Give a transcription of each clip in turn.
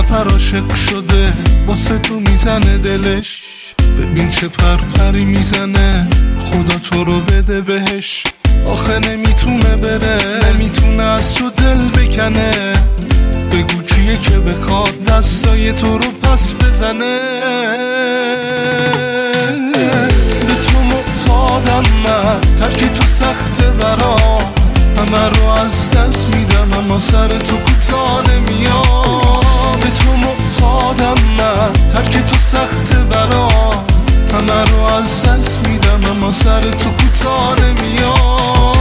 نفر عاشق شده واسه تو میزنه دلش. ببین چه پرپری میزنه، خدا تو رو بده بهش. آخه نمیتونه بره، نمیتونه از تو دل بکنه. بگو کیه که بخواد دستای تو رو پس بزنه. به تو معتادم من، ترک تو سخته برا. همه رو از دست میدم اما سر تو کوتاه نمیام. به تو معتادم من، ترک تو سخته برا. همه رو از دست میدم اما سر تو کوتاه نمیام.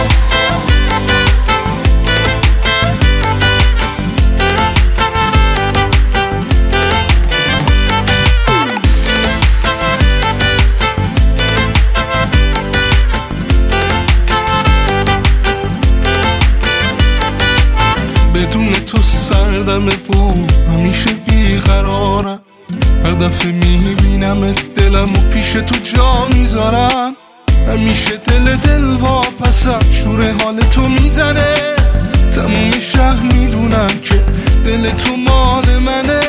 بدون تو سردمه و همیشه بیقرارم. هر دفعه میبینم دلم و پیش تو جا میذارم. همیشه دل واپسم، شور حال تو میزنه. تموم شهر میدونم که دل تو مال منه.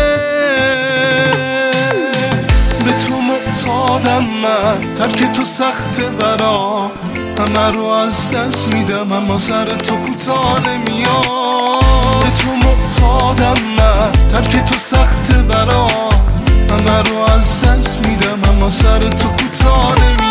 به تو معتادم من، ترک تو سخته برام. همه رو از دست میدم اما سر تو کوتاه نمیام. به تو معتادم من، ترک تو سخته برام. همه رو از دست میدم اما سر تو کوتاه نمیام.